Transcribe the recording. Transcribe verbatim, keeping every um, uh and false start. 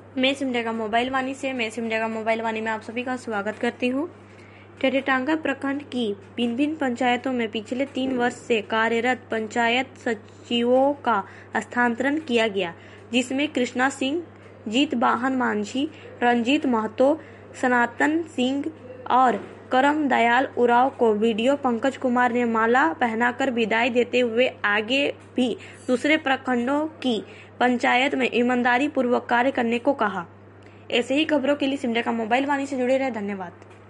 मैं सिमडेगा मोबाइल वाणी से मैं सिमडेगा मोबाइल वाणी में आप सभी का स्वागत करती हूँ। टेटेटांगा प्रखंड की भिन्न भिन्न पंचायतों में पिछले तीन वर्ष से कार्यरत पंचायत सचिवों का स्थानांतरण किया गया, जिसमें कृष्णा सिंह, जीत वाहन मांझी, रंजीत महतो, सनातन सिंह और करम दयाल उराव को वीडियो पंकज कुमार ने माला पहनाकर विदाई देते हुए आगे भी दूसरे प्रखंडों की पंचायत में ईमानदारी पूर्वक कार्य करने को कहा। ऐसे ही खबरों के लिए सिमडेगा मोबाइल वाणी से जुड़े रहे। धन्यवाद।